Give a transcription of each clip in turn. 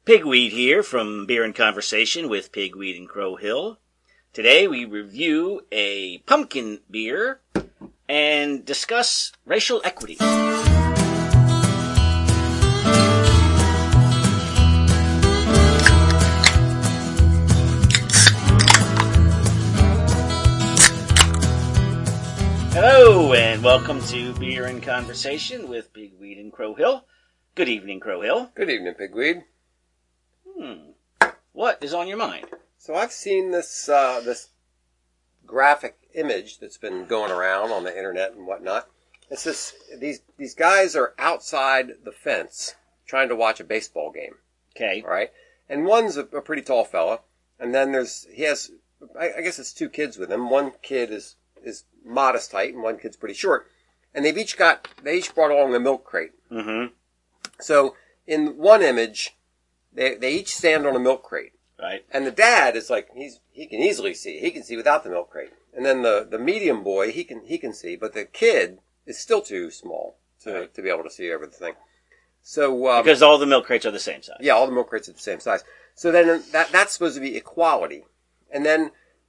Pigweed here from Beer and Conversation with Pigweed and Crow Hill. Today we review a pumpkin beer and discuss racial equity. Hello and welcome to Beer and Conversation with Pigweed and Crow Hill. Good evening, Crow Hill. Good evening, Pigweed. What is on your mind? So I've seen this graphic image that's been going around on the internet and whatnot. It's this these guys are outside the fence trying to watch a baseball game. Okay. All right, and one's a pretty tall fella, and then he has I guess it's two kids with him. One kid is modest height, and one kid's pretty short, and they each brought along a milk crate. Mm-hmm. So in one image, they each stand on a milk crate. Right. And the dad is like, he can easily see. He can see without the milk crate. And then the medium boy, he can see, but the kid is still too small to be able to see over the thing. So, because all the milk crates are the same size. Yeah, all the milk crates are the same size. So then that's supposed to be equality. And then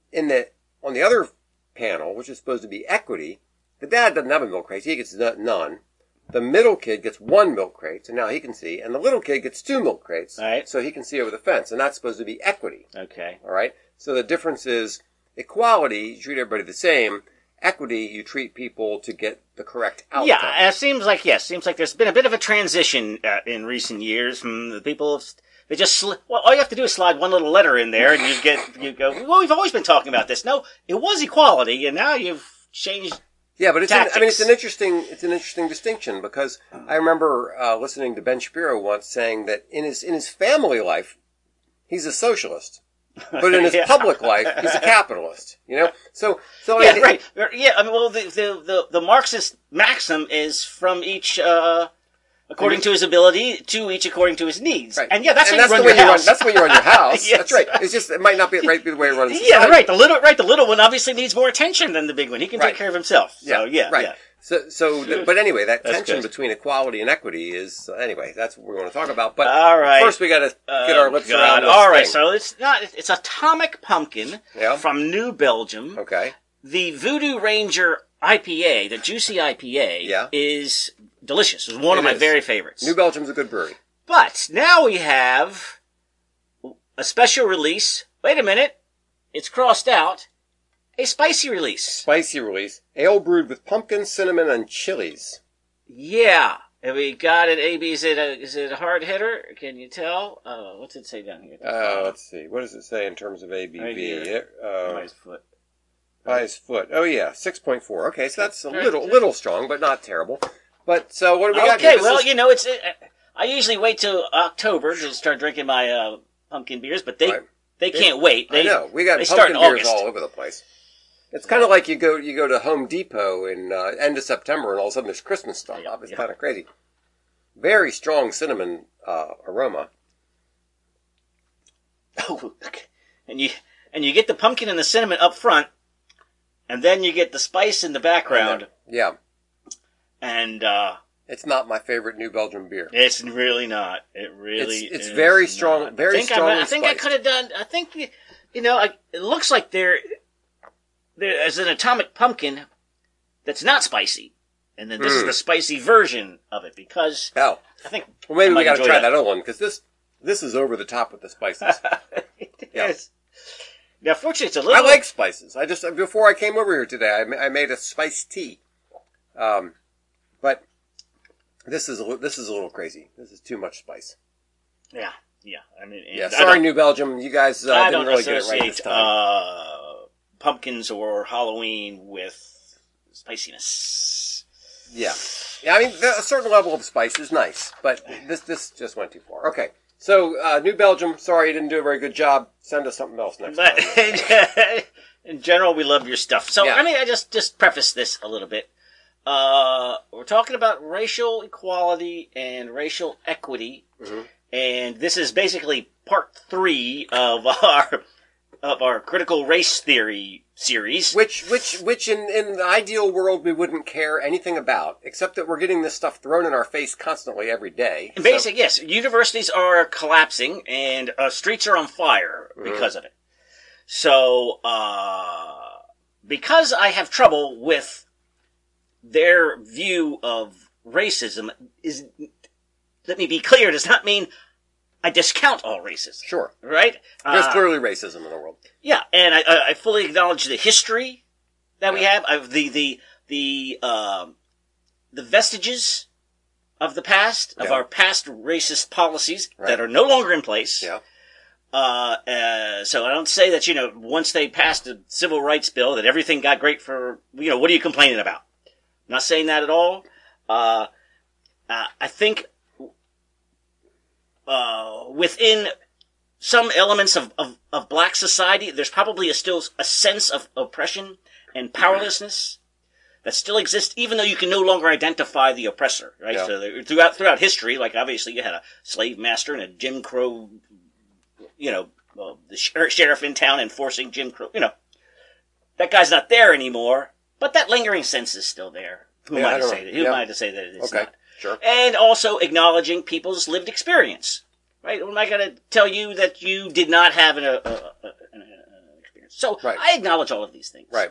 on the other panel, which is supposed to be equity, the dad doesn't have a milk crate. He gets none. The middle kid gets one milk crate, so now he can see, and the little kid gets two milk crates, right, so he can see over the fence, and that's supposed to be equity. Okay. All right? So the difference is equality, you treat everybody the same. Equity, you treat people to get the correct outcome. Yeah, it seems like there's been a bit of a transition in recent years from the people. They just all you have to do is slide one little letter in there, and you go. Well, we've always been talking about this. No, it was equality, and now you've changed. Yeah, but it's an interesting distinction, because I remember listening to Ben Shapiro once saying that in his family life, he's a socialist, but in his public life, he's a capitalist. You know, so yeah, right, yeah. I mean, well, the Marxist maxim is from each. According to his ability, to each according to his needs. Right. And yeah, that's how you run your house. That's the way you run your house. Yes. That's right. It's just, it might not be the way you run the society. Yeah, right. The little one obviously needs more attention than the big one. He can take care of himself. So, yeah. Right. Yeah. But anyway, that that's tension good. between equality and equity is, anyway, that's what we want to talk about. But all right. First we gotta get our lips around this all right, thing. so it's Atomic Pumpkin from New Belgium. Okay. The Voodoo Ranger IPA, the Juicy IPA, is delicious. It's one of my very favorites. New Belgium's a good brewery. But now we have a special release. Wait a minute. It's crossed out. A spicy release. Spicy release. Ale brewed with pumpkin, cinnamon, and chilies. Yeah. Have we got it, AB? Is it a hard hitter? Can you tell? What's it say down here? Let's see. What does it say in terms of ABV? Right here. By foot. By his foot. Oh yeah, 6.4. Okay, so that's a little strong, but not terrible. But so what do we got here? Okay, well, it's. I usually wait till October to start drinking my pumpkin beers, but they can't wait. I know we got start pumpkin in beers August. all over the place. It's kind of like you go to Home Depot in end of September, and all of a sudden there's Christmas stuff up. It's kind of crazy. Very strong cinnamon aroma. Oh, and you get the pumpkin and the cinnamon up front. And then you get the spice in the background. Yeah. And, it's not my favorite New Belgium beer. It's really not. It really It's very strong, not. very strong. I think I could have done, it looks like there is an Atomic Pumpkin that's not spicy. And then this is the spicy version of it, because I think. Well, maybe we got to try that other one, because this is over the top with the spices. Yes. Now, fortunately, it's a little. I like spices. Before I came over here today, I made a spiced tea. But this is a little crazy. This is too much spice. Yeah. I mean, sorry, New Belgium. You guys didn't really get it right this time. Pumpkins or Halloween with spiciness. Yeah. I mean, a certain level of spice is nice, but this just went too far. Okay. So, New Belgium, sorry you didn't do a very good job. Send us something else next time. In general, we love your stuff. So, I mean, I just preface this a little bit. We're talking about racial equality and racial equity. Mm-hmm. And this is basically part 3 of our critical race theory series. Which in the ideal world we wouldn't care anything about, except that we're getting this stuff thrown in our face constantly every day. And basically, yes, universities are collapsing and streets are on fire because of it. So, because I have trouble with their view of racism, let me be clear, does not mean I discount all racism. Sure. Right? There's clearly racism in the world. Yeah, and I fully acknowledge the history that we have, the vestiges of the past, of our past racist policies that are no longer in place. Yeah. So I don't say that, once they passed the civil rights bill that everything got great for, what are you complaining about? I'm not saying that at all. I think, within some elements of black society, there's probably still a sense of oppression and powerlessness that still exists, even though you can no longer identify the oppressor, right? Yeah. So throughout history, like obviously you had a slave master and a Jim Crow, the sheriff in town enforcing Jim Crow, that guy's not there anymore, but that lingering sense is still there. Who am I to say that? Who am I to say that it's not? Sure. And also acknowledging people's lived experience, right? Am I going to tell you that you did not have an experience? So I acknowledge all of these things. Right.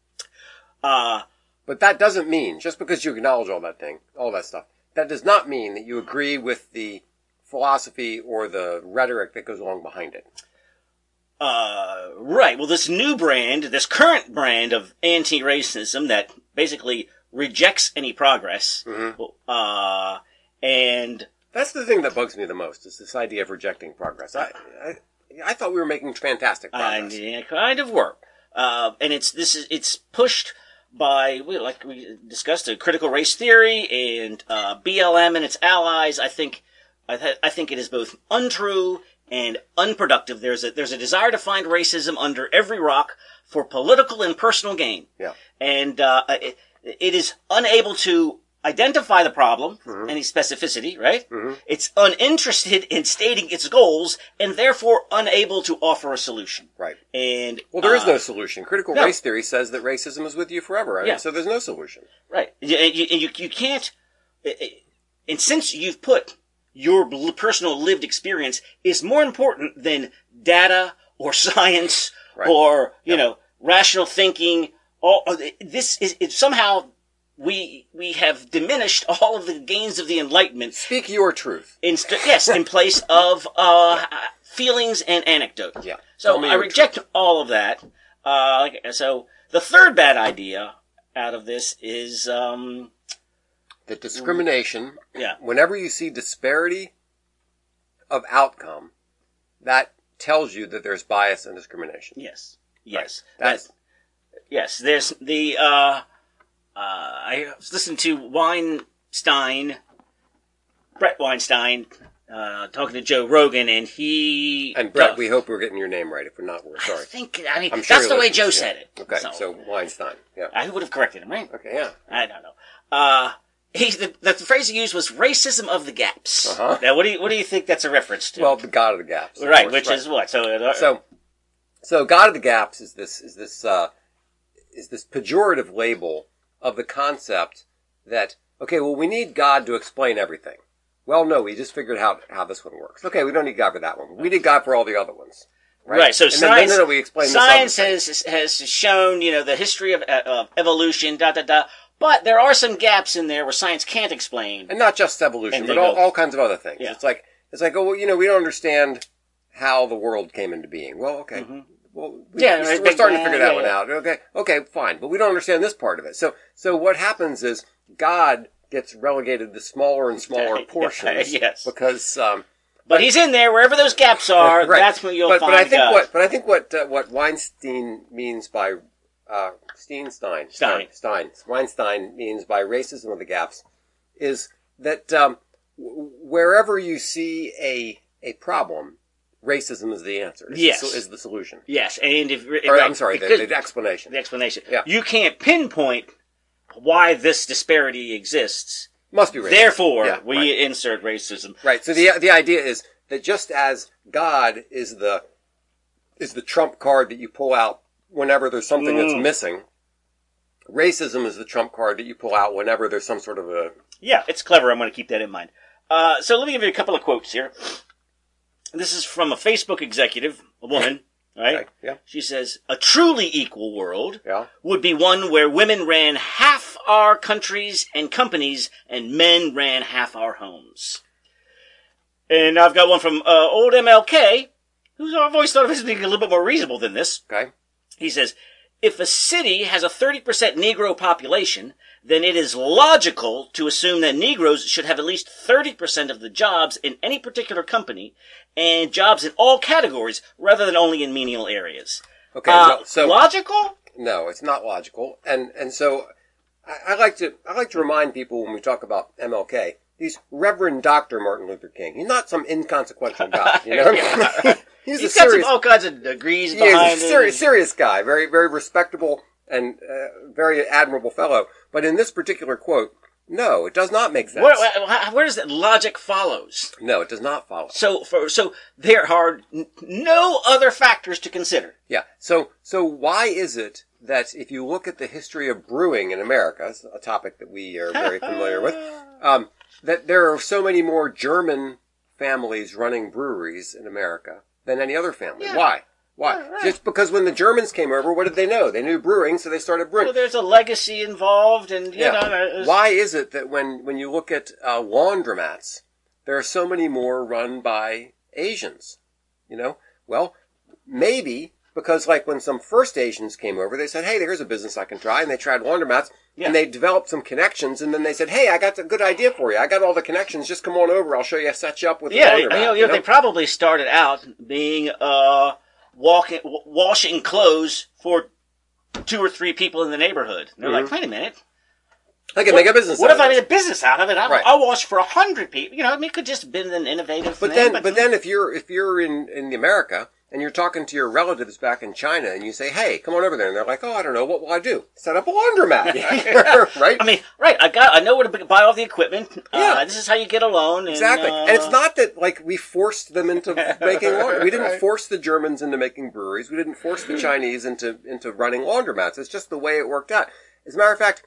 But that doesn't mean, just because you acknowledge all that stuff, that does not mean that you agree with the philosophy or the rhetoric that goes along behind it. Right. Well, this current brand of anti-racism that basically rejects any progress, and that's the thing that bugs me the most, is this idea of rejecting progress. I thought we were making fantastic progress. Kind of were. And it's pushed by, like we discussed, a critical race theory and BLM and its allies. I think it is both untrue and unproductive. There's a desire to find racism under every rock for political and personal gain. Yeah. And it is unable to identify the problem, any specificity, right? It's uninterested in stating its goals, and therefore unable to offer a solution. Right. And there is no solution. Critical race theory says that racism is with you forever, right? So there's no solution. Right. You can't, and since you've put your personal lived experience is more important than data or science or, rational thinking, somehow we have diminished all of the gains of the Enlightenment. Speak your truth. In place of feelings and anecdote. Yeah. So I reject all of that. So the third bad idea out of this is that discrimination. Yeah. Whenever you see disparity of outcome, that tells you that there's bias and discrimination. Yes. Yes. Right. Yes. There's the I was listening to Brett Weinstein, talking to Joe Rogan, and Brett, we hope we're getting your name right. If we're not, we're sorry. I'm sure that's the way Joe said it. Okay, so Weinstein. Yeah. I would have corrected him, right? Okay, yeah. I don't know. The phrase he used was racism of the gaps. Now, what do you think that's a reference to? Well, the God of the gaps. Right, which is what? So God of the gaps is this pejorative label of the concept that, we need God to explain everything. Well, no, we just figured out how this one works. Okay, we don't need God for that one. We need God for all the other ones. Right. So science, we explain science has shown, the history of evolution, but there are some gaps in there where science can't explain. And not just evolution, but all kinds of other things. Yeah. It's like, we don't understand how the world came into being. Well, okay. Well, we're starting to figure that one out. Okay, fine. But we don't understand this part of it. So what happens is God gets relegated to smaller and smaller portions. Yes. Because, but he's in there wherevver those gaps are. Right. That's when you'll find God. But I think what Weinstein means by, Weinstein means by racism of the gaps is that, wherever you see a problem, racism is the answer. Is the solution. Yes, and the explanation. The explanation. Yeah. You can't pinpoint why this disparity exists. Must be racism. Therefore, we insert racism. Right. So the idea is that just as God is the trump card that you pull out whenever there's something that's missing. Racism is the trump card that you pull out whenever there's some sort of a... Yeah, it's clever. I'm going to keep that in mind. So let me give you a couple of quotes here. This is from a Facebook executive, a woman, right? Okay, yeah. She says, a truly equal world Yeah. would be one where women ran half our countries and companies and men ran half our homes. And I've got one from old MLK, who's I've always thought of as being a little bit more reasonable than this. Okay. He says, if a city has a 30% Negro population, then it is logical to assume that Negroes should have at least 30% of the jobs in any particular company and jobs in all categories rather than only in menial areas. Okay. So logical? no, it's not logical. And so I like to remind people when we talk about MLK, he's Reverend Dr. Martin Luther King. He's not some inconsequential guy, you know? Yeah. He's got serious, all kinds of degrees he's behind a serious guy, very, very respectable and very admirable fellow. But in this particular quote, no, it does not make sense. Where does that logic follows? No, it does not follow. So there are no other factors to consider. Yeah. So why is it that if you look at the history of brewing in America, a topic that we are very familiar with, that there are so many more German families running breweries in America than any other family? Yeah. Why? Yeah, right. Just because when the Germans came over, what did they know? They knew brewing, so they started brewing. Well, there's a legacy involved, and you know. Why is it that when you look at laundromats, there are so many more run by Asians? You know, well, maybe because like when some first Asians came over, they said, "Hey, there's a business I can try," and they tried laundromats, and they developed some connections, and then they said, "Hey, I got a good idea for you. I got all the connections. Just come on over. I'll show you, set you up with the laundromat." You know, they probably started out being washing clothes for 2 or 3 people in the neighborhood. And they're like, wait a minute. I can make a business What out if of I this. made a business out of it? I'll wash for 100 people. You know, I mean, it could just have been an innovative But thing. then if you're in America and you're talking to your relatives back in China and you say, "Hey, come on over there," and they're like, "Oh, I don't know, what will I do? Set up a laundromat," right? I mean, right? I know where to buy all the equipment. Yeah. This is how you get a loan. Exactly. And it's not that like we forced them into making laundry. We didn't force the Germans into making breweries. We didn't force the Chinese into running laundromats. It's just the way it worked out. As a matter of fact,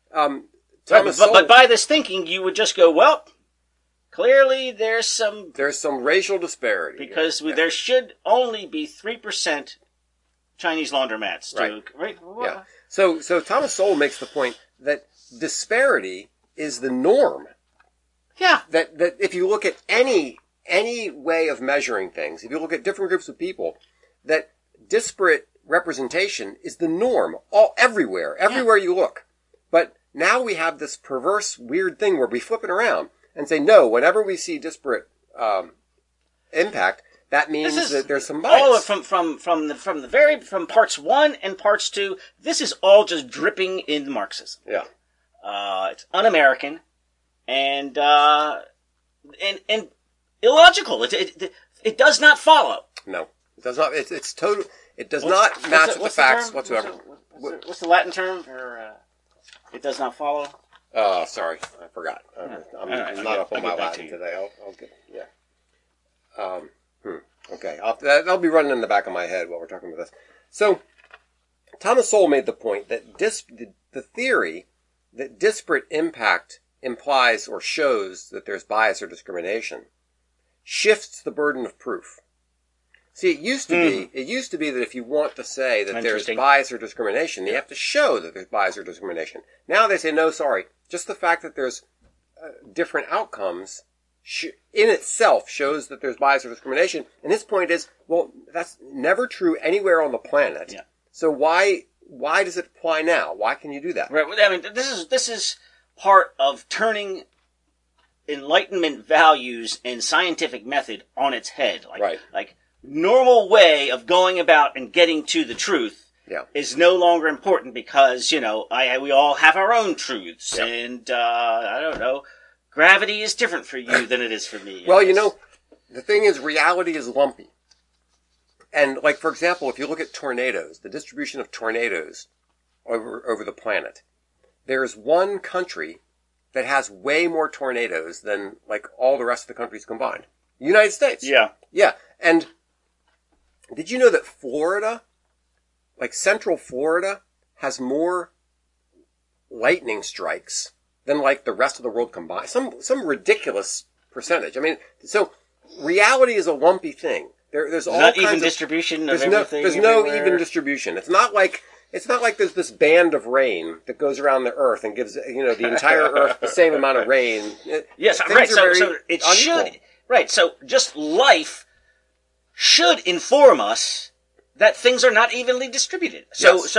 but by this thinking, you would just go, well, clearly there's some racial disparity because there should only be 3% Chinese laundromats. Right. Yeah. So Thomas Sowell makes the point that disparity is the norm. Yeah. That if you look at any way of measuring things, if you look at different groups of people, that disparate representation is the norm everywhere you look. But now we have this perverse, weird thing where we flip it around and say, no, whenever we see disparate impact, that means that there's some bias. All from parts 1 and parts 2, this is all just dripping in Marxism. Yeah. It's un-American and illogical. It does not follow. No, it does not. It's total. It does not match with the facts whatsoever. What's the Latin term for it does not follow? Oh, sorry, I forgot. I'm not up on my Latin today. I'll get Okay, that'll be running in the back of my head while we're talking about this. So, Thomas Sowell made the point that the theory that disparate impact implies or shows that there's bias or discrimination shifts the burden of proof. See, it used to be that if you want to say that there's bias or discrimination, you have to show that there's bias or discrimination. Now they say, no, sorry, just the fact that there's different outcomes in itself shows that there's bias or discrimination. And his point is, well, that's never true anywhere on the planet. Yeah. So why does it apply now? Why can you do that? Right. I mean, this is part of turning Enlightenment values and scientific method on its head. Like normal way of going about and getting to the truth is no longer important because, you know, we all have our own truths. Yeah. And, I don't know, gravity is different for you than it is for me. Well, you know, the thing is reality is lumpy. And like, for example, if you look at tornadoes, the distribution of tornadoes over the planet, there's one country that has way more tornadoes than like all the rest of the countries combined. The United States. Yeah. Yeah. And did you know that Florida like Central Florida has more lightning strikes than like the rest of the world combined. Some ridiculous percentage. I mean, so reality is a lumpy thing. There's all not kinds even of distribution of there's everything. There's no even distribution. It's not like there's this band of rain that goes around the earth and gives the entire earth the same amount of rain. Yes, Things right. are So very it unequal. should right. So just life should inform us that things are not evenly distributed. Yes.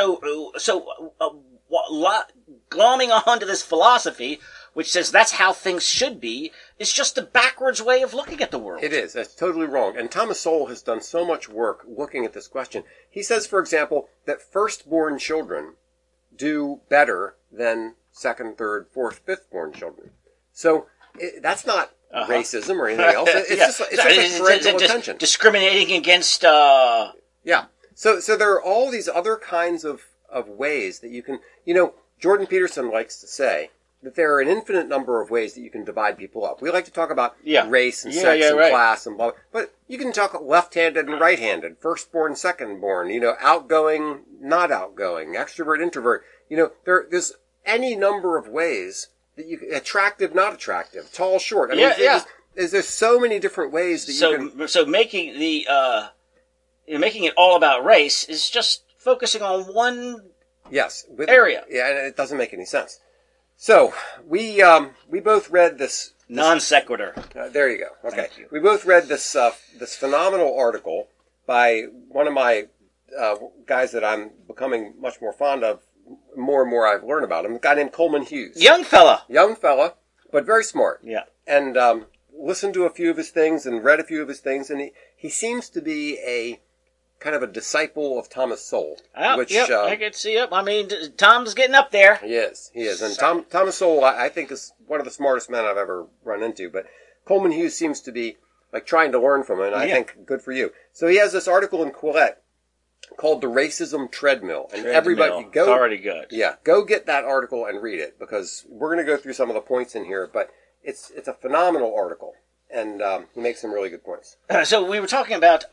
Glomming onto this philosophy, which says that's how things should be, is just a backwards way of looking at the world. It is. That's totally wrong. And Thomas Sowell has done so much work looking at this question. He says, for example, that firstborn children do better than second, third, fourth, fifth-born children. So that's not racism or anything else. It's just a parental attention. Discriminating against... Yeah. So there are all these other kinds of ways that you can... Jordan Peterson likes to say that there are an infinite number of ways that you can divide people up. We like to talk about race and sex and class and blah, blah, but you can talk left-handed and right-handed, firstborn, secondborn, outgoing, not outgoing, extrovert, introvert. There's any number of ways that you can, attractive, not attractive, tall, short. I mean, there's so many different ways that you can... So making making it all about race is just focusing on one area. Yeah, and it doesn't make any sense. So, we both read this... Non sequitur. There you go. Okay. Thank you. We both read this phenomenal article by one of my guys that I'm becoming much more fond of, more and more I've learned about him, a guy named Coleman Hughes. Young fella, but very smart. Yeah. And listened to a few of his things and read a few of his things, and he seems to be a kind of a disciple of Thomas Sowell. I can see it. I mean, Tom's getting up there. He is. And Thomas Sowell, I think, is one of the smartest men I've ever run into. But Coleman Hughes seems to be like trying to learn from him, and I think good for you. So he has this article in Quillette called The Racism Treadmill. And everybody go... It's already good. Yeah, go get that article and read it, because we're going to go through some of the points in here, but it's a phenomenal article, and he makes some really good points. So we were talking about...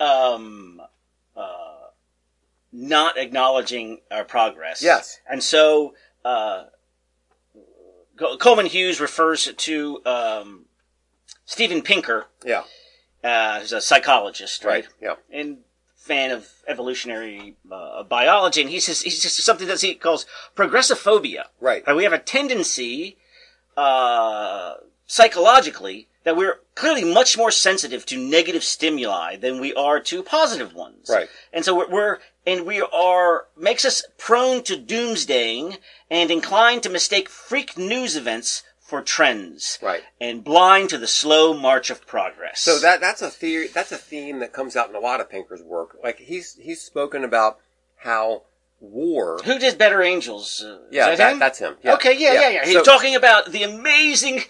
not acknowledging our progress. Yes. And so, Coleman Hughes refers to, Steven Pinker. Yeah. Who's a psychologist, right? Yeah. And fan of evolutionary, biology. And he says something that he calls progressophobia. Right. We have a tendency, psychologically, that we're clearly much more sensitive to negative stimuli than we are to positive ones. Right. And so makes us prone to doomsdaying and inclined to mistake freak news events for trends. Right. And blind to the slow march of progress. So that's a theory, that's a theme that comes out in a lot of Pinker's work. Like he's spoken about how war... Who did Better Angels? That's him. Yeah. Okay, yeah. He's talking about the amazing...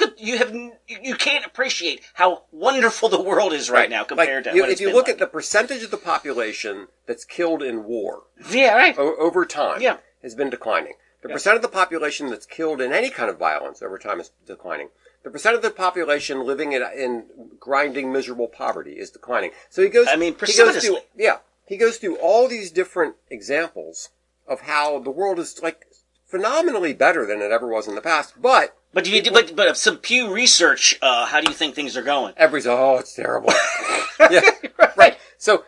You can't appreciate how wonderful the world is right now compared to what if you look at the percentage of the population that's killed in war... Yeah, right. Over time has been declining. The percent of the population that's killed in any kind of violence over time is declining. The percent of the population living in grinding, miserable poverty is declining. So he goes... precipitously. He goes through all these different examples of how the world is like phenomenally better than it ever was in the past. But some Pew Research, how do you think things are going? It's terrible. Right. So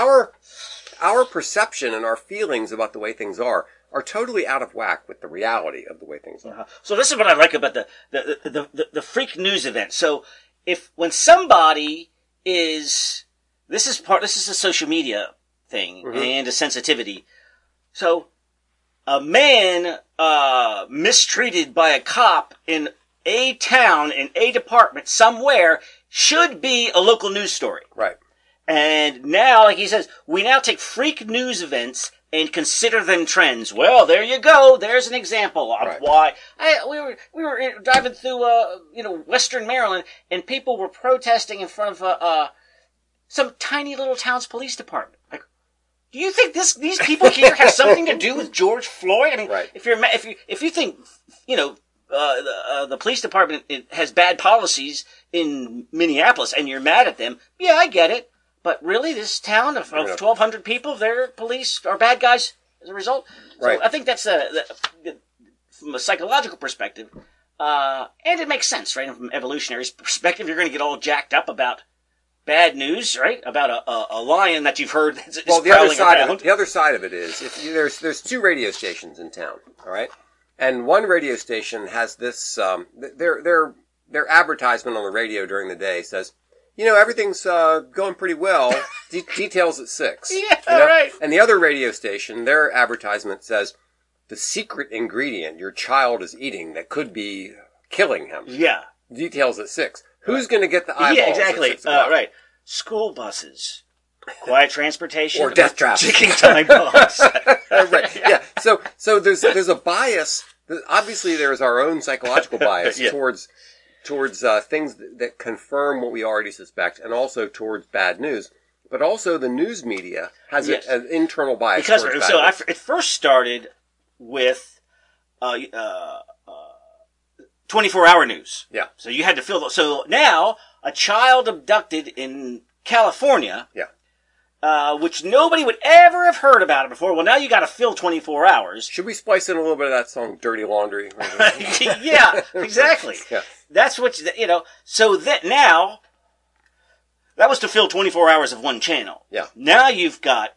our perception and our feelings about the way things are totally out of whack with the reality of the way things are. So this is what I like about the freak news event. So when somebody is, this is a social media thing and a sensitivity. So a man mistreated by a cop in a town, in a department somewhere, should be a local news story. Right. And now, like he says, we now take freak news events and consider them trends. Well, there you go. There's an example of why. We were driving through, Western Maryland, and people were protesting in front of some tiny little town's police department. Like, do you think these people here have something to do with George Floyd? I mean, if you think the police department has bad policies in Minneapolis and you're mad at them, yeah, I get it. but really, this town of Yeah. 1,200 people, their police are bad guys as a result. So Right. I think that's from a psychological perspective, and it makes sense, right? From an evolutionary perspective, you're going to get all jacked up about bad news, right? About a lion that you've heard is Well, the prowling around. other side of it is there's two radio stations in town, all right, and one radio station has this their advertisement on the radio during the day says, everything's going pretty well. Details at 6. Yeah, right. And the other radio station, their advertisement says, the secret ingredient your child is eating that could be killing him. Yeah. Details at 6. Who's going to get the eyeballs? Yeah, exactly. At 6 o'clock? Right. School buses, quiet transportation, Or death traps. ticking time bombs. Right. Yeah. So there's a bias. Obviously, there's our own psychological bias Yeah. towards things that confirm what we already suspect, and also towards bad news. But also, the news media has Yes. an internal bias Because towards so bad news. it first started with 24-hour news. Yeah. So you had to fill. So now a child abducted in California. Yeah. Which nobody would ever have heard about it before. Well, now you got to fill 24 hours. Should we splice in a little bit of that song, "Dirty Laundry"? Yeah, exactly. Yeah. That's what So that now, that was to fill 24 hours of one channel. Yeah. Now you've got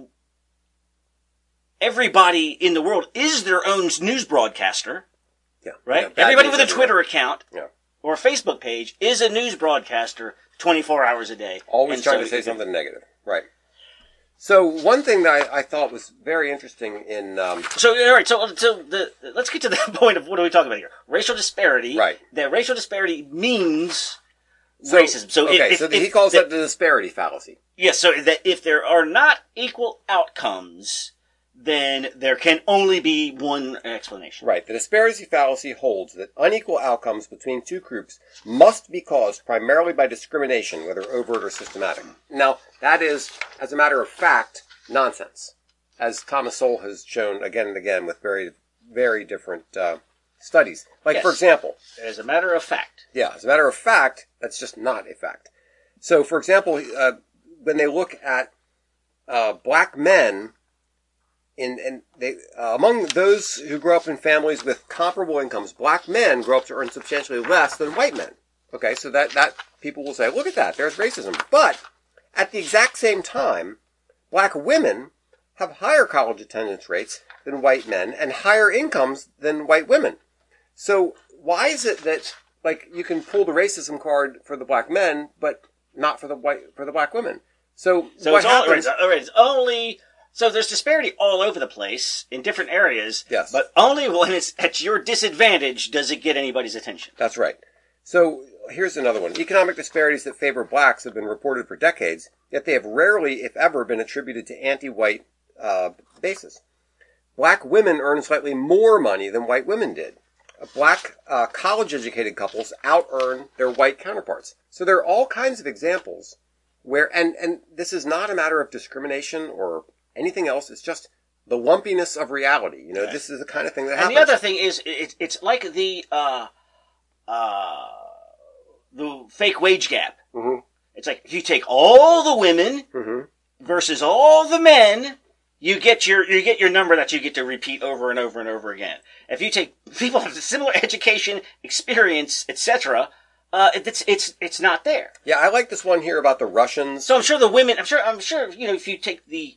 everybody in the world is their own news broadcaster, Yeah. right? Yeah, bad Everybody news with a everywhere. Twitter account Yeah. or a Facebook page is a news broadcaster 24 hours a day. Always And trying so to say something negative. Right. So one thing that I thought was very interesting in So, all right, let's get to the point of what are we talking about here? Racial disparity. Right. That racial disparity means racism. So he calls that the disparity fallacy. Yes, so that if there are not equal outcomes, then there can only be one explanation. Right. The disparity fallacy holds that unequal outcomes between two groups must be caused primarily by discrimination, whether overt or systematic. Now, that is, as a matter of fact, nonsense, as Thomas Sowell has shown again and again with very, very different studies. Like, Yes. for example, As a matter of fact. yeah, as a matter of fact, that's just not a fact. So, for example, when they look at black men, among those who grow up in families with comparable incomes, black men grow up to earn substantially less than white men. Okay, so that people will say, look at that, there's racism. But at the exact same time, black women have higher college attendance rates than white men and higher incomes than white women. So why is it that you can pull the racism card for the black men, but not for the black women? So what happens? It's only. So there's disparity all over the place in different areas. Yes. But only when it's at your disadvantage does it get anybody's attention. That's right. So here's another one. Economic disparities that favor blacks have been reported for decades, yet they have rarely, if ever, been attributed to anti-white basis. Black women earn slightly more money than white women did. Black college-educated couples out-earn their white counterparts. So there are all kinds of examples where, and this is not a matter of discrimination or anything else. It's just the lumpiness of reality. Right. This is the kind of thing that happens. And the other thing is, it's like the fake wage gap. Mm-hmm. It's like if you take all the women versus all the men, you get your number that you get to repeat over and over and over again. If you take people with similar education, experience, etc., it's not there. Yeah, I like this one here about the Russians. So I'm sure the women. I'm sure if you take the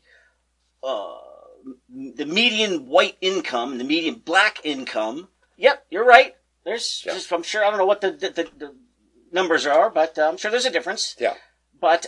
median white income, the median black income. Yep, you're right. There's just, I'm sure, I don't know what the numbers are, but I'm sure there's a difference. Yeah. But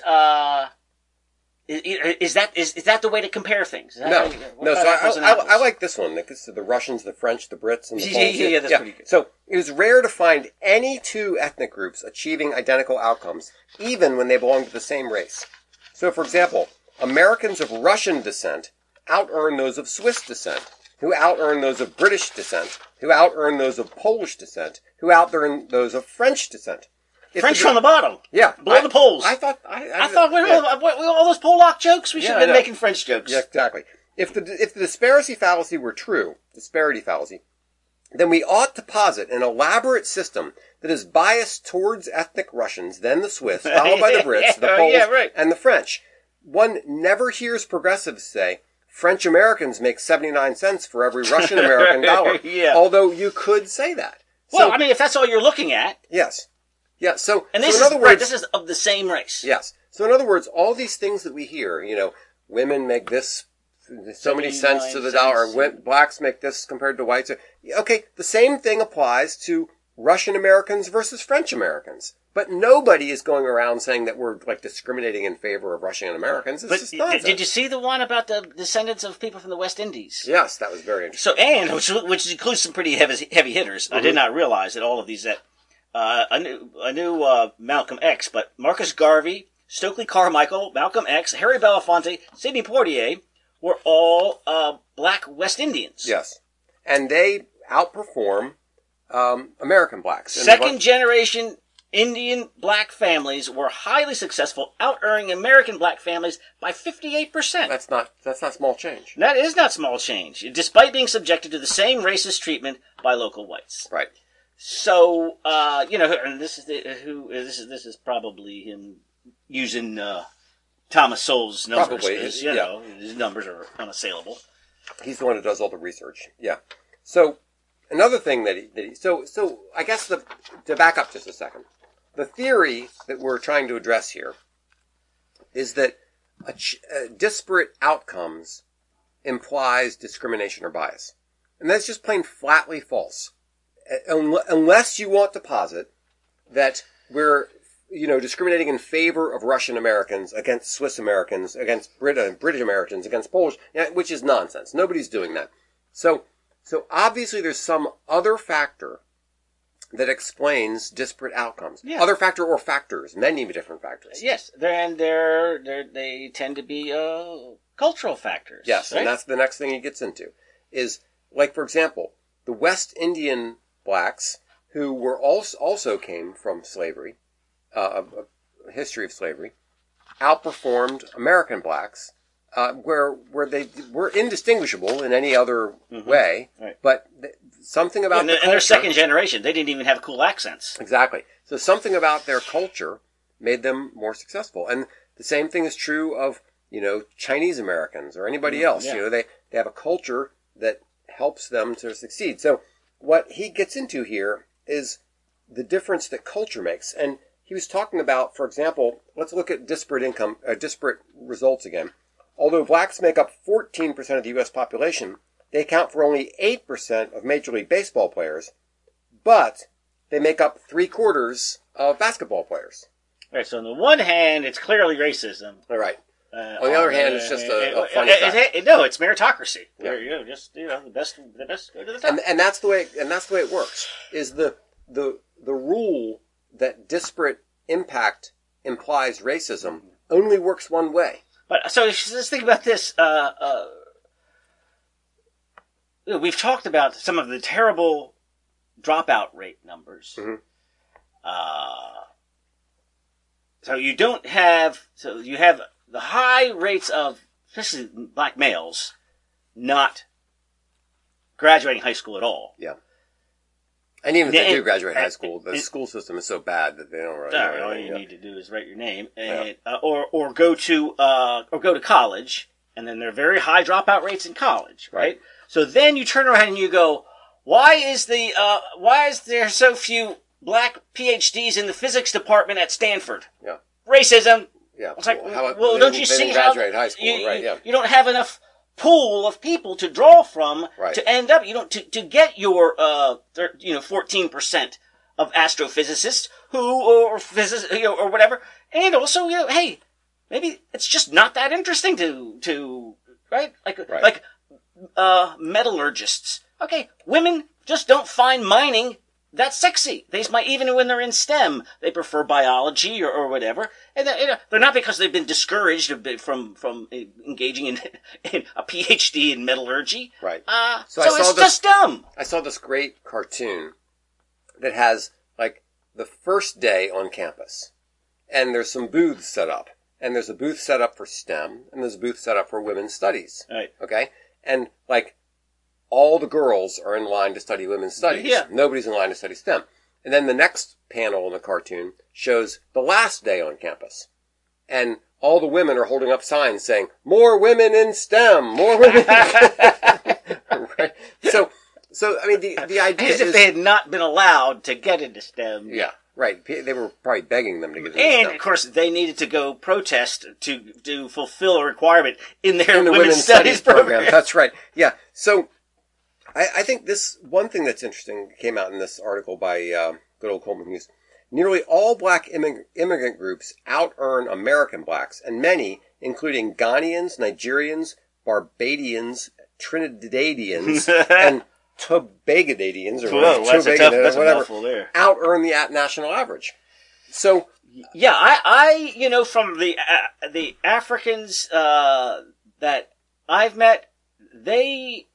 is that the way to compare things? No. So I like this one. This is the Russians, the French, the Brits, and the Poles. Yeah, that's pretty good. So it is rare to find any two ethnic groups achieving identical outcomes, even when they belong to the same race. So, for example, Americans of Russian descent out-earn those of Swiss descent, who out-earn those of British descent, who out-earn those of Polish descent, who out-earn those of French descent. French from the bottom. Yeah. Below the Poles. I thought all those Polak jokes, we should have been making French jokes. Yeah, exactly. If the disparity fallacy were true, then we ought to posit an elaborate system that is biased towards ethnic Russians, then the Swiss, followed by the Brits, the Poles, and the French. One never hears progressives say, French Americans make 79 cents for every Russian American dollar. Although you could say that. Well, I mean, if that's all you're looking at. Yes. Yeah, so, and this so in other words, this is of the same race. Yes. So in other words, all these things that we hear, women make this, so many cents to the dollar, blacks make this compared to whites. Okay, the same thing applies to Russian Americans versus French Americans. But nobody is going around saying that we're discriminating in favor of Russian Americans. It's just nonsense. Did you see the one about the descendants of people from the West Indies? Yes, that was very interesting. So, and which includes some pretty heavy hitters. Mm-hmm. I did not realize that all of these I knew Malcolm X, but Marcus Garvey, Stokely Carmichael, Malcolm X, Harry Belafonte, Sidney Poitier were all black West Indians. Yes, and they outperform American blacks. Second generation Indian black families were highly successful, out-earning American black families by 58%. That's not small change. That is not small change, despite being subjected to the same racist treatment by local whites. Right. So, and this is probably him using Thomas Sowell's numbers. Probably, his numbers are unassailable. He's the one who does all the research. Yeah. So another thing so I guess to back up just a second. The theory that we're trying to address here is that disparate outcomes implies discrimination or bias. And that's just plain flatly false. Unless you want to posit that we're, discriminating in favor of Russian Americans against Swiss Americans, against British Americans, against Polish, which is nonsense. Nobody's doing that. So obviously there's some other factor that explains disparate outcomes. Yeah. Other factor or factors, many different factors. Yes, they tend to be cultural factors. Yes, right? And that's the next thing he gets into. Is, like, for example, the West Indian blacks, who were also came from slavery, a history of slavery, outperformed American blacks, where they were indistinguishable in any other way, right. But something about and their second generation, they didn't even have cool accents. Exactly. So something about their culture made them more successful. And the same thing is true of, Chinese Americans or anybody else. Yeah. They have a culture that helps them to succeed. So what he gets into here is the difference that culture makes. And he was talking about, for example, let's look at disparate results again. Although blacks make up 14% of the U.S. population, they account for only 8% of Major League Baseball players, but they make up 3/4 of basketball players. Right, so on the one hand, it's clearly racism. All right. On the other hand, it's just a funny fact. No, it's meritocracy. Yeah. The best go to the top. And that's the way it works. Is the rule that disparate impact implies racism only works one way. But so let's think about this. We've talked about some of the terrible dropout rate numbers. Mm-hmm. So you have the high rates of, especially black males, not graduating high school at all. Yeah. And even if they do graduate high school, the school system is so bad that they don't really know. All you need to do is write your name, and, or go to college, and then there are very high dropout rates in college, right? So then you turn around and you go, why is there so few black PhDs in the physics department at Stanford? Yeah. Racism. Yeah. It's like, don't you see how high school, you don't have enough pool of people to draw from to end up, to get your 14% of astrophysicists or physicists, or whatever. And also, hey, maybe it's just not that interesting to right? Like metallurgists. Okay, women just don't find mining that sexy. They might, even when they're in STEM, they prefer biology or whatever. And they're not because they've been discouraged from engaging in a PhD in metallurgy. Right. So it's just dumb. I saw this great cartoon that has, like, the first day on campus. And there's some booths set up. And there's a booth set up for STEM, and there's a booth set up for women's studies. Right. Okay? And, like, all the girls are in line to study women's studies. Yeah. Nobody's in line to study STEM. And then the next panel in the cartoon shows the last day on campus. And all the women are holding up signs saying, "More women in STEM! More women in STEM!" Right? So, I mean, the idea As if they had not been allowed to get into STEM. Yeah, right. They were probably begging them to get into And, STEM. of course, they needed to go protest to fulfill a requirement in their In the Women's Studies program. That's right. Yeah. So, I think this one thing that's interesting came out in this article by good old Coleman Hughes. Nearly all black immigrant groups out-earn American blacks, and many, including Ghanaians, Nigerians, Barbadians, Trinidadians, and Tobagadians, or Whoa, that's a mouthful there. out-earn the national average. So, yeah, I from the Africans that I've met, they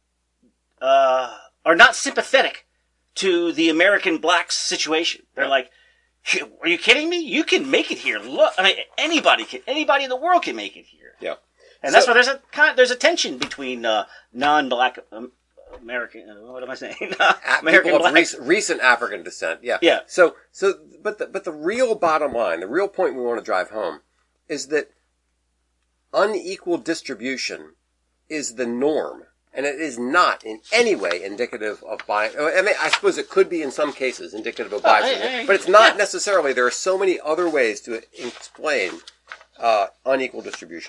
are not sympathetic to the American blacks situation. They're like, "Are you kidding me? You can make it here. Look, I mean, anybody in the world can make it here." yeah. And that's why there's a tension between non-black American. What am I saying? American People of black. recent African descent. Yeah. Yeah. But the real bottom line, the real point we want to drive home, is that unequal distribution is the norm, and it is not in any way indicative of bias. I mean, I suppose it could be in some cases indicative of bias, but it's not necessarily. There are so many other ways to explain unequal distribution.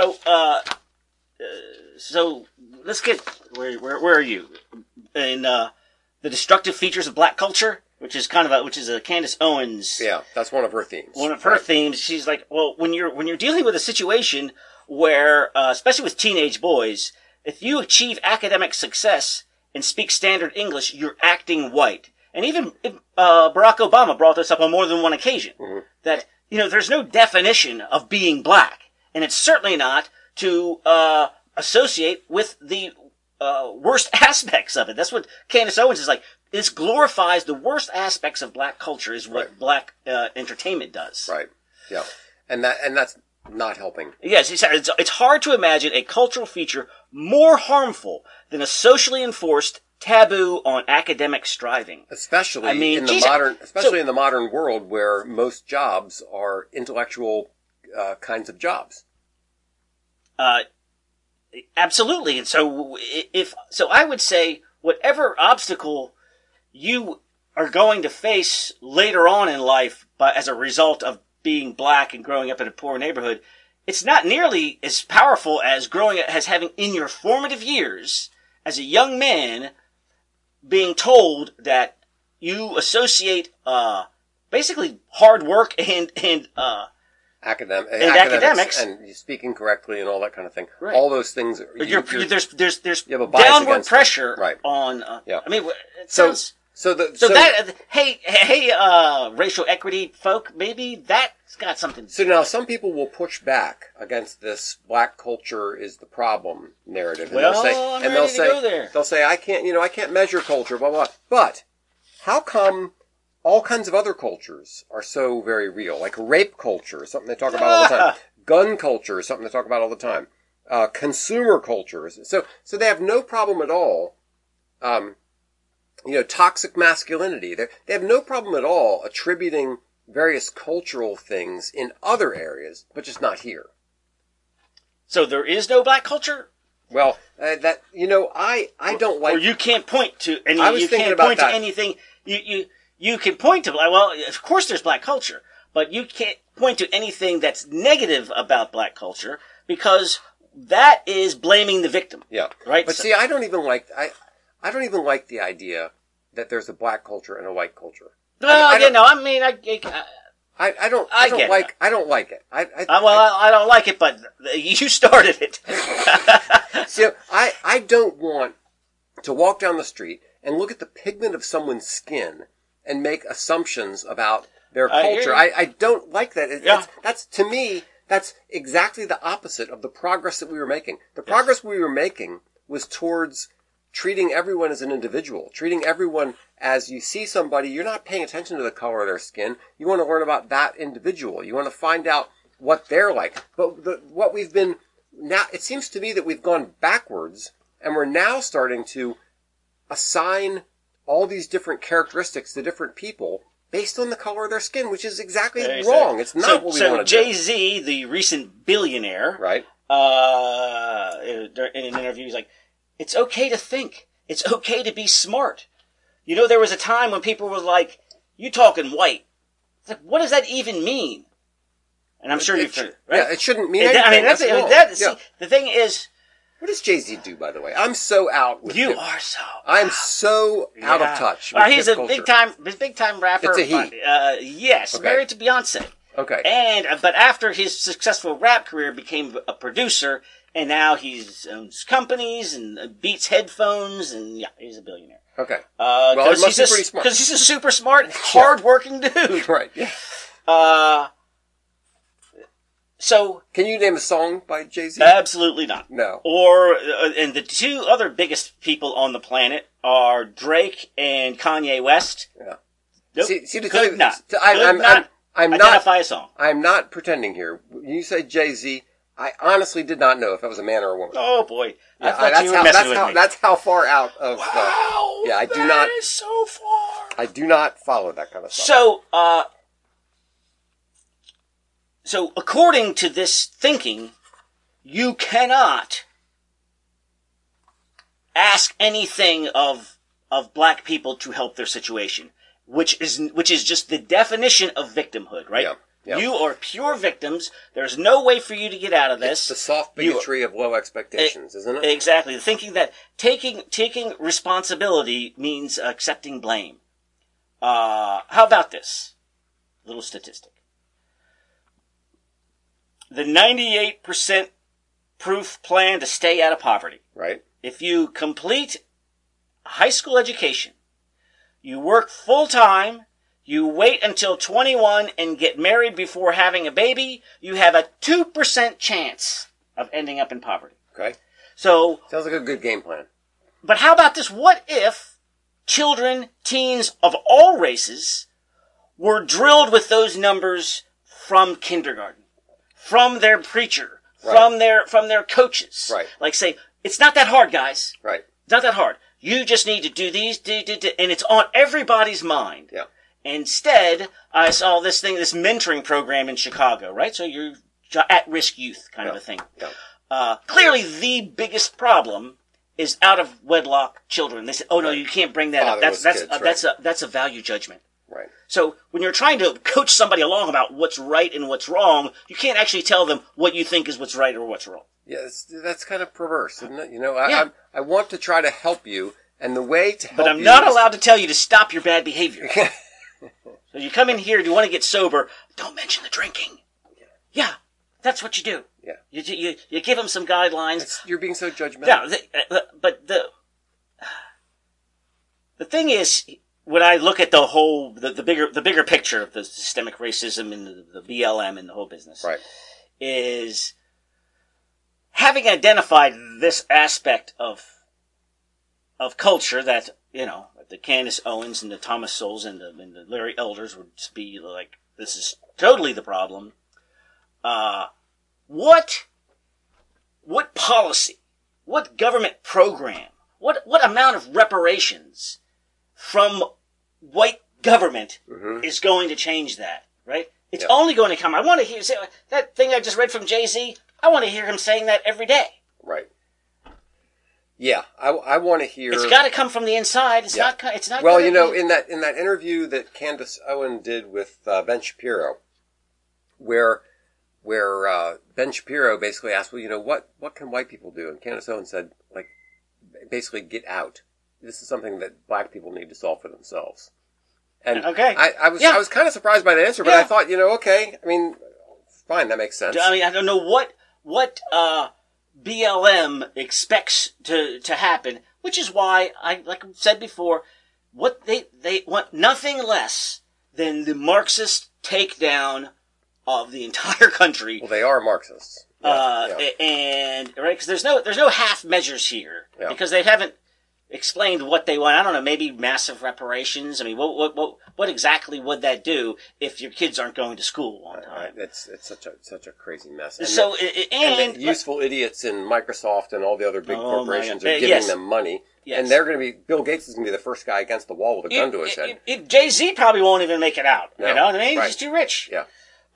So let's get where are you in the destructive features of black culture, which is a Candace Owens. Yeah, that's one of her themes. One of her themes. She's like, well, when you're dealing with a situation where, especially with teenage boys, if you achieve academic success and speak standard English, you're acting white. And even Barack Obama brought this up on more than one occasion. Mm-hmm. That there's no definition of being black, and it's certainly not to associate with the worst aspects of it. That's what Candace Owens is like. This glorifies the worst aspects of black culture, is what black entertainment does. Right. Yeah. And that's not helping. Yes, it's hard to imagine a cultural feature more harmful than a socially enforced taboo on academic striving. Especially in the modern world where most jobs are intellectual kinds of jobs. Absolutely. And so I would say whatever obstacle you are going to face later on in life as a result of being black and growing up in a poor neighborhood, it's not nearly as powerful as having in your formative years as a young man being told that you associate basically hard work and academics and speaking correctly and all that kind of thing. Right. All those things. There's you have a bias downward pressure right. on. Yeah. I mean, it sounds. Hey, racial equity folk, maybe that's got something. So now some people will push back against this black culture is the problem narrative. And they'll say, I can't measure culture, blah, blah, blah. But how come all kinds of other cultures are so very real? Like rape culture is something they talk about all the time. Gun culture is something they talk about all the time. Consumer cultures. So they have no problem at all, toxic masculinity. They have no problem at all attributing various cultural things in other areas, but just not here. So there is no black culture? Well, I don't like. Or you can't point to any. You can't point to anything. You can point to, well, of course there's black culture, but you can't point to anything that's negative about black culture because that is blaming the victim. Yeah. Right? But see, I don't even like the idea that there's a black culture and a white culture. I don't like it. I don't like it, but you started it. So I don't want to walk down the street and look at the pigment of someone's skin and make assumptions about their culture. I don't like that. That's to me, that's exactly the opposite of the progress that we were making. The progress we were making was towards treating everyone as an individual, treating everyone as you see somebody, you're not paying attention to the color of their skin. You want to learn about that individual. You want to find out what they're like. But what we've been now, it seems to me that we've gone backwards and we're now starting to assign all these different characteristics to different people based on the color of their skin, which is exactly Very wrong. sad. It's not what we want to do. Jay-Z, the recent billionaire, Right. In an interview, he's like, it's okay to think. It's okay to be smart. You know, there was a time when people were like, you talking white. It's like, what does that even mean? And I'm sure you've heard, right? Yeah, it shouldn't mean anything. I mean, wrong. see, the thing is, what does Jay-Z do, by the way? I'm so out with you him. are so. I'm so out of touch with He's hip a culture. big time rapper. It's a he. Yes, Okay. married to Beyonce. Okay. But after his successful rap career, became a producer, and now he owns companies and beats headphones, and yeah, he's a billionaire. Okay. Well, he must be pretty smart. Because he's a super smart, hard-working dude. Right. Yeah. So Can you name a song by Jay-Z? absolutely not. No. Or and the two other biggest people on the planet are Drake and Kanye West. Yeah. Nope. See, to could tell you, not. I'm Identify a song. I'm not pretending here. When you say Jay-Z, I honestly did not know if it was a man or a woman. Oh boy, I Yeah, thought you were messing with me. That's how far out of. Wow, yeah, I do that not. is so far. I do not follow that kind of stuff. So according to this thinking, you cannot ask anything of black people to help their situation, which is just the definition of victimhood, right? Yeah. Yeah. You are pure victims. There's no way for you to get out of this. It's the soft bigotry of low expectations, isn't it? Exactly. Thinking that taking responsibility means accepting blame. How about this? Little statistic. The 98% proof plan to stay out of poverty. Right. If you complete a high school education, you work full time, you wait until 21 and get married before having a baby, you have a 2% chance of ending up in poverty. Okay. So, Sounds like a good game plan. but how about this? What if children, teens of all races were drilled with those numbers from kindergarten, from their preacher, Right. from their coaches? Right. Like say, it's not that hard, guys. Right. It's not that hard. You just need to do these, and it's on everybody's mind. Yeah. Instead, I saw this mentoring program in Chicago, right? So you're at-risk youth kind of a thing. Yeah. Clearly the biggest problem is out of wedlock children. They said, oh no, you can't bring that up. That's a value judgment. Right. So when you're trying to coach somebody along about what's right and what's wrong, you can't actually tell them what you think is what's right or what's wrong. Yeah, that's kind of perverse, isn't it? You know, Yeah. I want to try to help you, and the way to help you... But I'm not allowed to tell you to stop your bad behavior. So you come in here, do you want to get sober? Don't mention the drinking. Yeah, that's what you do. Yeah. You give them some guidelines. You're being so judgmental. Yeah, but the thing is, when I look at the bigger picture of the systemic racism and the BLM and the whole business, Right. is having identified this aspect of culture that, you know, the Candace Owens and the Thomas Sowells and the Larry Elders would be like, this is totally the problem. What policy, what government program, what amount of reparations from white government is going to change that, right? It's only going to come. I want to hear that thing I just read from Jay-Z. I want to hear him saying that every day. Right. Yeah, I want to hear. It's got to come from the inside. It's not. It's not. Well, you know, in that interview that Candace Owen did with Ben Shapiro, where Ben Shapiro basically asked, well, you know, what can white people do? And Candace Owen said, like, basically get out. This is something that black people need to solve for themselves. And okay, I was kind of surprised by the answer, but I thought, you know, okay, I mean, fine, that makes sense. I mean, I don't know what BLM expects to happen, which is why like I said before, what they want nothing less than the Marxist takedown of the entire country. Well, they are Marxists. And right, because there's no half measures here, because they haven't. explained what they want. I don't know, maybe massive reparations. I mean, what exactly would that do if your kids aren't going to school on time? It's such a crazy mess. And the useful idiots in Microsoft and all the other big corporations are giving them money. Yes. And they're going to be, Bill Gates is going to be the first guy against the wall with a gun to his head. Jay-Z probably won't even make it out. No, you know what I mean? right. He's too rich. Yeah.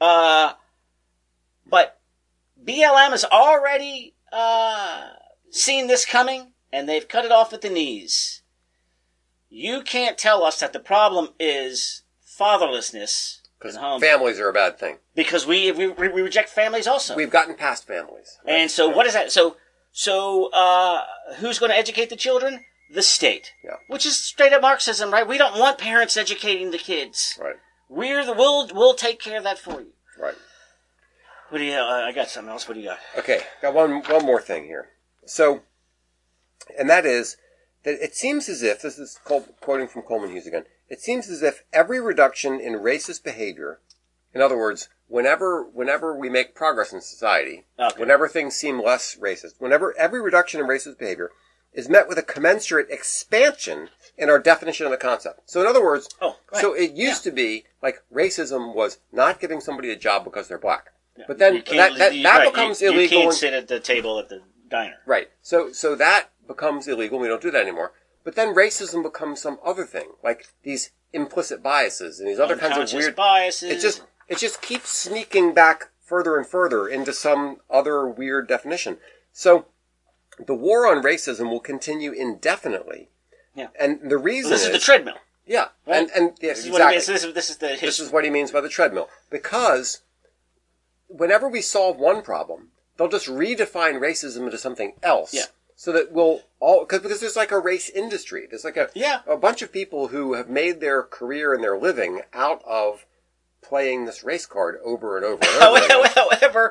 But BLM has already seen this coming, and they've cut it off at the knees. You can't tell us that the problem is fatherlessness. Because families are a bad thing. Because we reject families also. We've gotten past families. Right? And so what is that? So who's going to educate the children? The state. Yeah. Which is straight up Marxism, right? We don't want parents educating the kids. Right. We'll take care of that for you. Right. What do you I got something else. What do you got? Okay. Got one more thing here. So, and that is that it seems as if, this is quoting from Coleman Hughes again, it seems as if every reduction in racist behavior, in other words, whenever we make progress in society, whenever things seem less racist, whenever every reduction in racist behavior is met with a commensurate expansion in our definition of the concept. So in other words, so it used to be like racism was not giving somebody a job because they're black. Yeah. But then that becomes illegal. You can't sit at the table at the diner. Right. So that becomes illegal. We don't do that anymore. But then racism becomes some other thing, like these implicit biases and these other kinds of weird biases. It just keeps sneaking back further and further into some other weird definition. So the war on racism will continue indefinitely. Yeah. And the reason this is the treadmill. Yeah. Right? And yeah, this is exactly. This is the history. This is what he means by the treadmill. Because whenever we solve one problem, they'll just redefine racism into something else. Yeah. So that we'll all, because there's like a race industry. There's like a bunch of people who have made their career and their living out of playing this race card over and over and over again. However,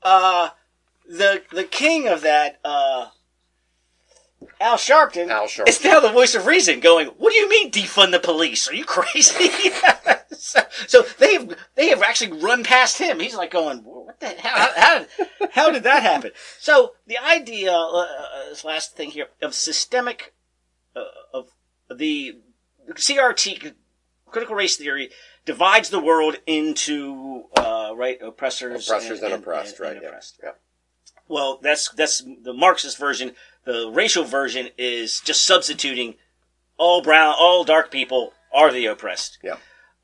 the king of that, Al Sharpton, is now the voice of reason, going, "What do you mean defund the police? Are you crazy?" so they have actually run past him. He's like going, "What the hell? How did that happen?" So the idea, this last thing here, of systemic, of the CRT, critical race theory, divides the world into oppressors and oppressed, right? Oppressed. Yeah. Well, that's the Marxist version. The racial version is just substituting all dark people are the oppressed. Yeah.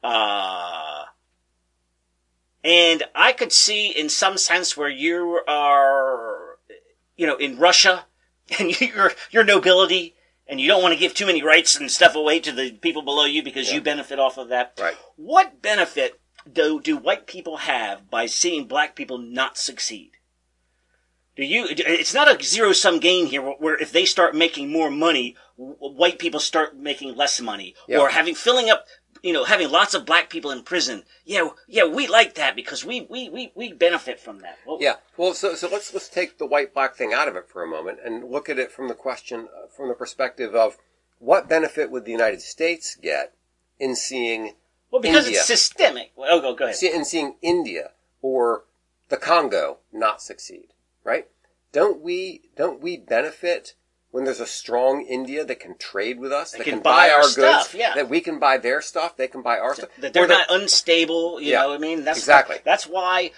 And I could see in some sense where you are, in Russia and you're nobility and you don't want to give too many rights and stuff away to the people below you because you benefit off of that. Right. What benefit do white people have by seeing black people not succeed? It's not a zero-sum game here where if they start making more money, white people start making less money. Yeah. Or having lots of black people in prison. Yeah, we like that because we benefit from that. Yeah. Well, so let's take the white-black thing out of it for a moment and look at it from the perspective of what benefit would the United States get in seeing because India, it's systemic. Oh, go ahead. In seeing India or the Congo not succeed. Right? Don't we benefit when there's a strong India that can trade with us, that can buy our goods, that we can buy their stuff, they can buy our stuff. That they're not unstable, you know what I mean? That's exactly. That's why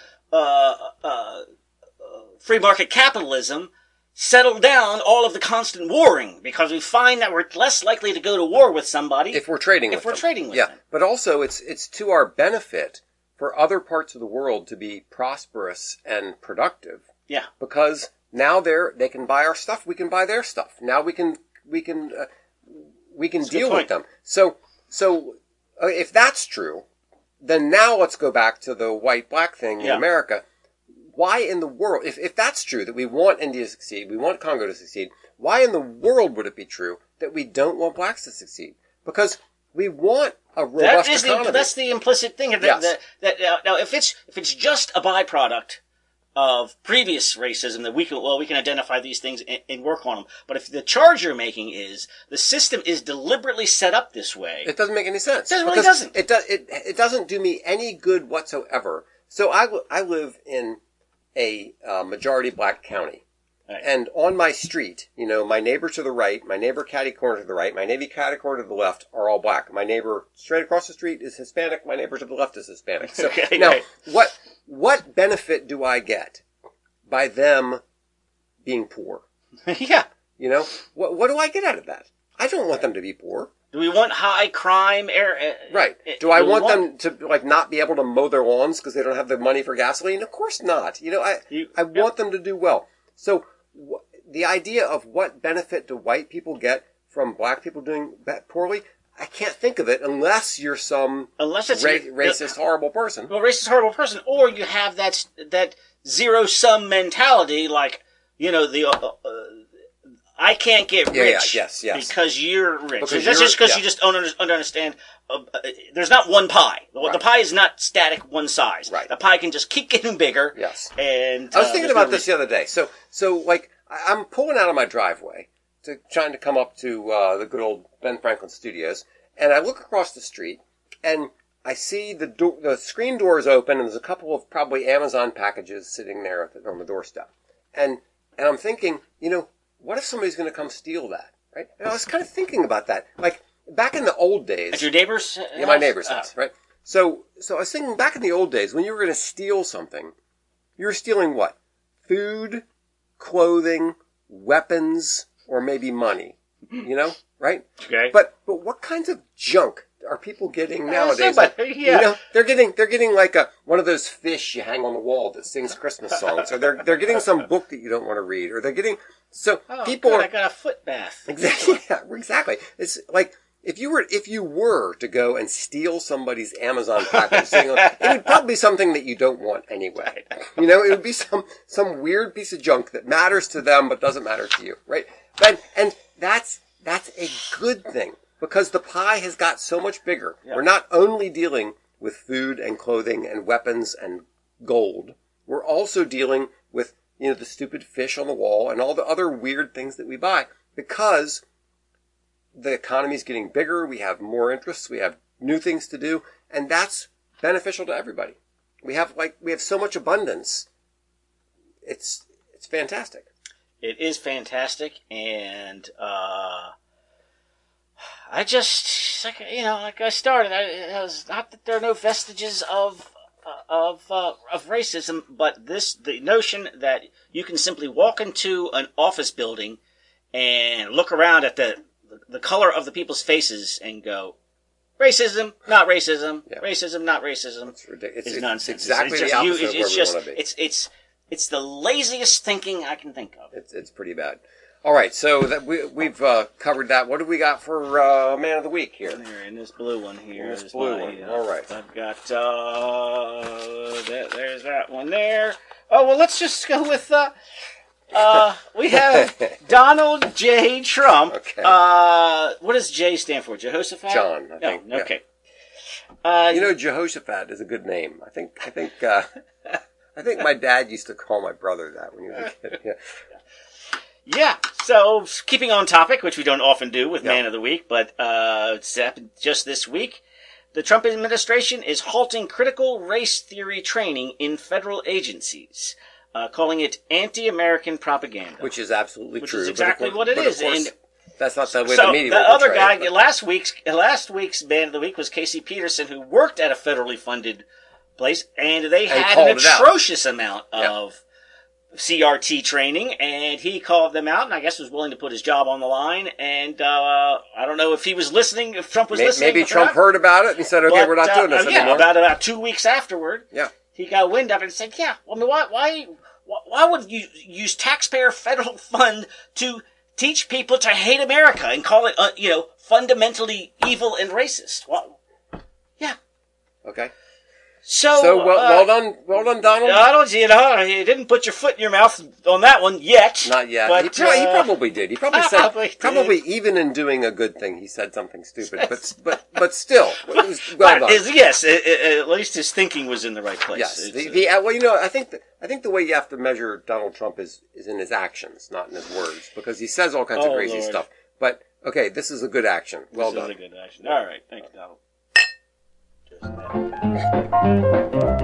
free market capitalism settled down all of the constant warring, because we find that we're less likely to go to war with somebody if we're trading with them. Yeah. But also it's to our benefit for other parts of the world to be prosperous and productive. Yeah. Because now they can buy our stuff. We can buy their stuff. Now we can deal with them. So if that's true, then now let's go back to the white-black thing in America. Why in the world, if that's true, that we want India to succeed, we want Congo to succeed, why in the world would it be true that we don't want blacks to succeed? Because we want a robust economy. That's the implicit thing. Yes. Now, if it's just a byproduct of previous racism that we can identify these things and work on them. But if the charge you're making is the system is deliberately set up this way, it doesn't make any sense. It really doesn't. It doesn't do me any good whatsoever. So I live in a majority black county, Right. And on my street, my neighbor to the right, my neighbor catty corner to the right, my neighbor catty corner to the left are all black. My neighbor straight across the street is Hispanic. My neighbor to the left is Hispanic. So Okay, now, right. what benefit do I get by them being poor? Yeah. What do I get out of that? I don't want them to be poor. Do we want high crime Right. Do I want them to not be able to mow their lawns because they don't have the money for gasoline? Of course not. I want them to do well. So the idea of what benefit do white people get from black people doing poorly, I can't think of it unless you're some racist, horrible person. Well, racist, horrible person, or you have that zero-sum mentality, like, I can't get rich because you're rich. That's just because you just don't understand. There's not one pie. Right. The pie is not static, one size. Right. The pie can just keep getting bigger. Yes. And I was thinking about this the other day. So I'm pulling out of my driveway trying to come up to the good old Ben Franklin Studios, and I look across the street, and I see the screen door is open, and there's a couple of probably Amazon packages sitting there on the doorstep, and I'm thinking, what if somebody's going to come steal that, right? And I was kind of thinking about that. Like, back in the old days... At your neighbor's house? Yeah, my neighbor's house, right? So I was thinking back in the old days, when you were going to steal something, you were stealing what? Food, clothing, weapons, or maybe money. Right? Okay. But what kinds of junk are people getting nowadays? Yeah. They're getting like one of those fish you hang on the wall that sings Christmas songs, or they're getting some book that you don't want to read, or they're getting people good, I got a foot bath. Exactly. Yeah, exactly. It's like if you were to go and steal somebody's Amazon package, it would probably be something that you don't want anyway. It would be some weird piece of junk that matters to them but doesn't matter to you, right? And that's a good thing. Because the pie has got so much bigger. Yeah. We're not only dealing with food and clothing and weapons and gold. We're also dealing with, the stupid fish on the wall and all the other weird things that we buy. Because the economy's getting bigger, we have more interests, we have new things to do, and that's beneficial to everybody. We have so much abundance. It's fantastic. It is fantastic, and I just, like I started, it was not that there are no vestiges of racism, but the notion that you can simply walk into an office building and look around at the color of the people's faces and go, racism, not racism, racism, not racism. It's ridiculous. It's nonsense. Exactly the opposite of where we want to be. It's the laziest thinking I can think of. It's pretty bad. All right, so we've covered that. What do we got for Man of the Week here? Here, in this blue one here. This blue one. All right. I've got there's that one there. Oh, well, let's just go with we have Donald J. Trump. Okay. What does J stand for? Jehoshaphat? John, I think. No, okay. Jehoshaphat is a good name. I think my dad used to call my brother that when he was a kid. Yeah. Yeah, so keeping on topic, which we don't often do with Man of the Week, but it's happened just this week. The Trump administration is halting critical race theory training in federal agencies, calling it anti-American propaganda. Which is absolutely true. Which is exactly what it is. And that's not the way so the media the will other portray guy, it, last week's Man of the Week was Casey Peterson, who worked at a federally funded place, and they had an atrocious amount of CRT training, and he called them out, and I guess was willing to put his job on the line. And I don't know if he was listening, if Trump was listening. Maybe Trump heard about it and said, "Okay, we're not doing this anymore." About 2 weeks afterward, he got wind of it and said, "Yeah, I mean, why would you use taxpayer federal fund to teach people to hate America and call it, fundamentally evil and racist?" Well, yeah, okay. So well done, Donald. Donald, you didn't put your foot in your mouth on that one yet. Not yet. But, he probably did. He probably even in doing a good thing, he said something stupid. But still, it was well done. Yes, at least his thinking was in the right place. Yes. I think the way you have to measure Donald Trump is in his actions, not in his words, because he says all kinds of crazy stuff. But okay, this is a good action. Well done. This is a good action. All right, thank you, Donald. Just that.